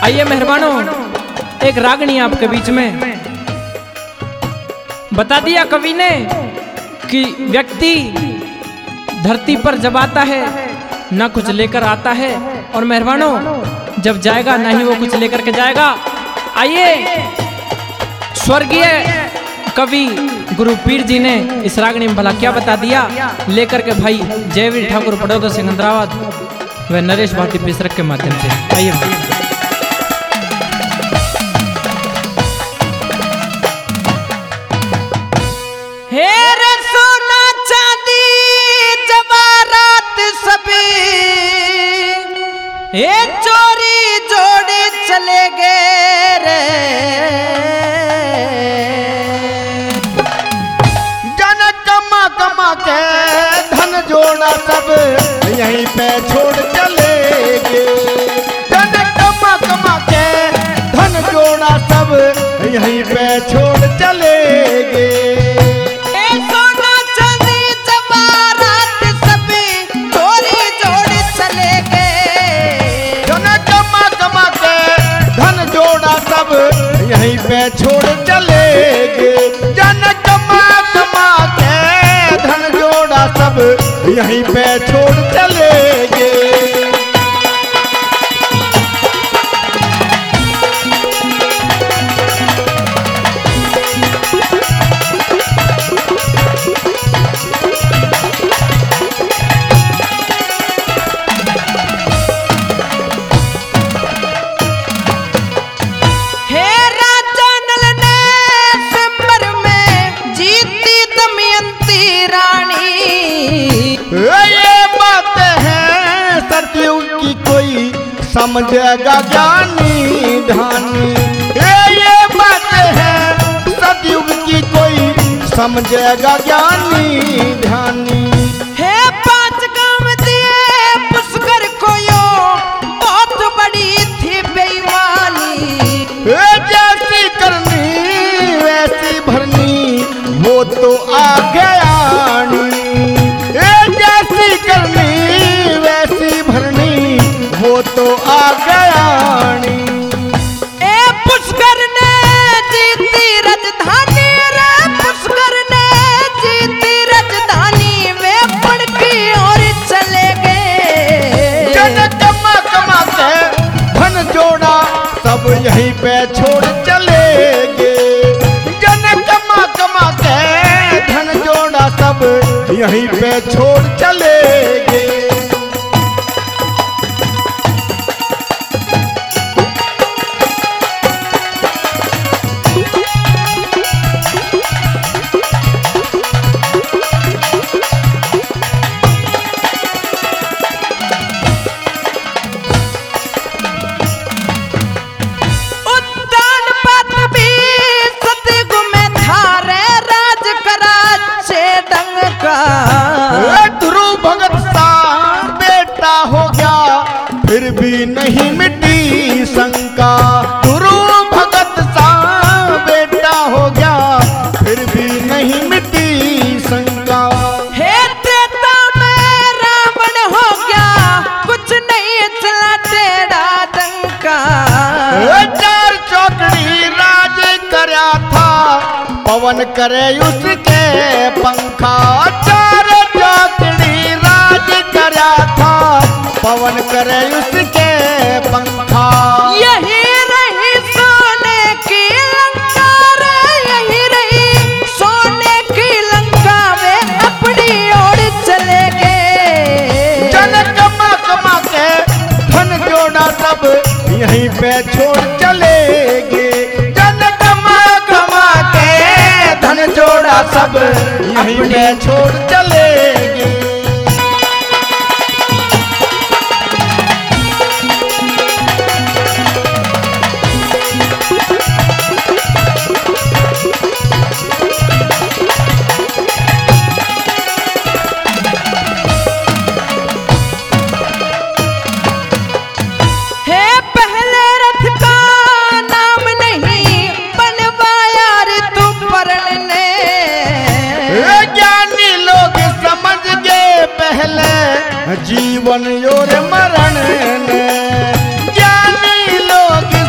आइए मेहरबानों, एक रागनी आपके बीच में बता दिया कवि ने कि व्यक्ति धरती पर जब आता है ना कुछ लेकर आता है, और मेहरबानों जब जाएगा ना ही वो कुछ लेकर के जाएगा। आइए स्वर्गीय कवि गुरु पीर जी ने इस रागनी में भला क्या बता दिया, लेकर के भाई जयवीर ठाकुर बड़ौदा सिंगंदराबाद व नरेश भारती पेशरक के माध्यम से। आइए हेरे सोना चांदी जवाहरात सभी एक चोरी जोड़े चले गए रे, जन कमा कमा के धन जोड़ा सब यहीं पे छोड़ चले गए। जन कमा कमा के धन जोड़ा सब यहीं पे छोड़ चले गए। यहीं पे छोड़ चले गए। जन कमा कमा के धन जोड़ा सब यहीं पे छोड़ चले गए। समझेगा ज्ञानी ध्यानी, ये बात है सतयुग की कोई समझेगा ज्ञानी ध्यानी। हे पांच काम दिए पुष्कर को यो बहुत बड़ी थी बेईमानी, जैसी करनी वैसी भरनी वो तो आ गया। जैसी करनी वैसी भरनी वो तो आ गया। ए पुष्कर ने जीती राजधानी रे, पुष्कर ने जीती राजधानी, वे पढ़ की ओर चले गए। जन कमा कमा के धन जोड़ा सब यहीं पे छोड़ चले गए। जन कमा कमा के धन जोड़ा सब यहीं पे छोड़ चले गए। फिर भी नहीं मिटी शंका, गुरु भगत सा बेटा हो गया फिर भी नहीं मिटी शंका। हे त्रेता में रावण हो गया कुछ नहीं चला टेढ़ा डंका, चार चौकड़ी राज करया था पवन करे उसके पंखा। चार चौकड़ी राज करया था पवन करे उसके पंखा। यही रही सोने की लंका रे, यही रही सोने की लंका, वे अपनी ओर चले गए। जन कमा कमा के धन जोड़ा सब यहीं पे छोड़ चले गए। जन कमा कमा के धन जोड़ा सब यहीं पे छोड़ चले गए। जीवन और मरण ने ज्ञानी लोग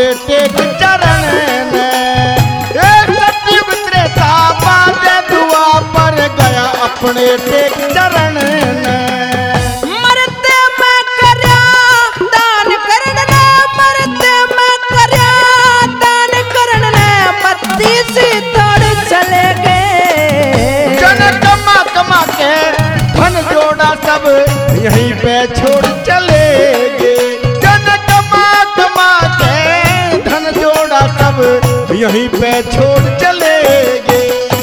टेक चरण ने। सतयुग त्रेता बाद दुआ पर गया अपने टेक चरण ने। मरते मैं करया दान करण ने, मरते मैं करया दान करण ने, मत्ती सी दौड़ चले गए। जन कमा कमा के धन जोड़ा सब यहीं पे छोड़ चले गए। जन कमा कमा के धन जोड़ा सब यहीं पे छोड़ चले गए।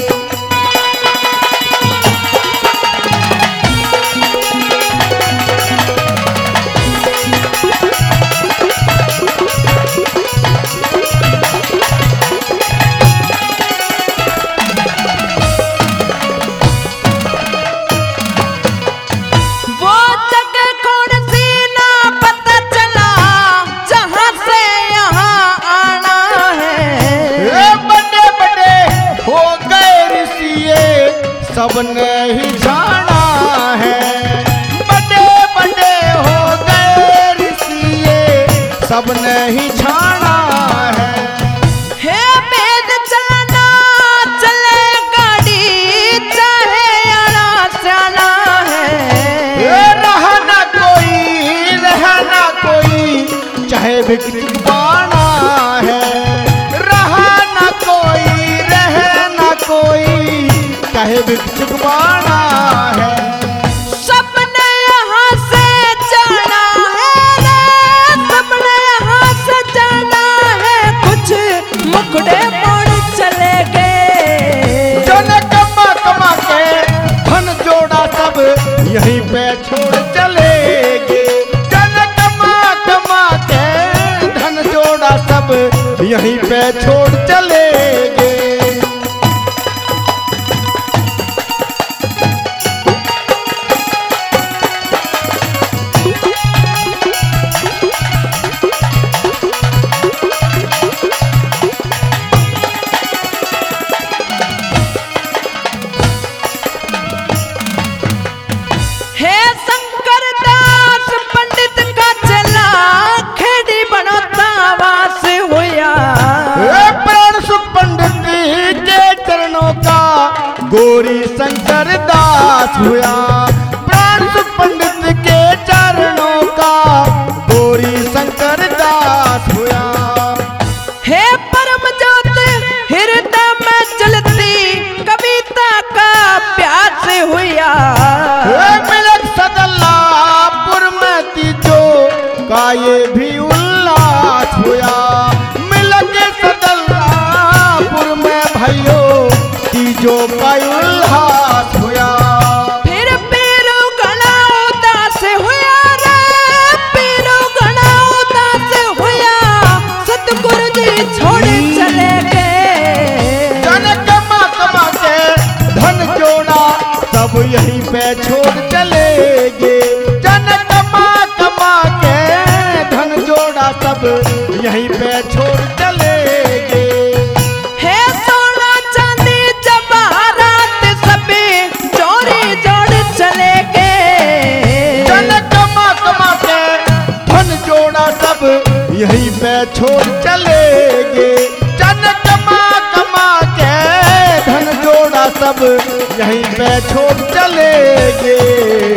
वो जगह कौन सी ना पता चला, जहां से यहाँ आना है। बड़े बड़े हो गए ऋषिए सबने ही जाना है। बड़े बड़े हो गए ऋषिए सबने ही जाना है। हे वेद चलना चले गाड़ी, चाहे आना जाना है। रहना कोई चाहे भिक्षुक बाना है। रहना कोई चाहे भिक्षुक बाना है। सबने यहाँ से जाना है रे, सबने यहाँ से जाना है। कुछ मुखड़े मोड़ चले गए। जन कमा कमा के धन जोड़ा सब यहीं पे छोड़ चले गए। जन कमा कमा के धन जोड़ा सब यहीं पे छोड़ चले गए। हे शंकर दास पंडित का चला, खेड़ी बनोता वास हुआ। प्राण सुख पंडित के चरणों का गोरी शंकर दास हुआ। प्राण सुख पंडित के चरणों का गोरी शंकर दास हुआ। हे परम ज्योत हृदय में जलती, कविता का प्यास हुआ। मिलक सदल्लापुर में तीजो का ये भी उल्लास हुआ। मिलक सदल्लापुर में भाइयों तीजो का उल्लास हुआ। फिर पीरो घना उदास हुआ रे, पीरो घना उदास हुआ। सतगुरु जी छोड़ चले गए। जन कमा कमा के धन जोड़ा सब यहीं पे छोड़ चले गए। जन कमा कमा के धन जोड़ा सब यहीं पे छोड़ चले गए। हे सोना चांदी जवाहरात सभी चोरी जोड़ चले गए। जन कमा कमा के धन जोड़ा सब यहीं पे छोड़ चले गए। जन कमा कमा के धन जोड़ा सब यहीं पे छोड़ चले गए।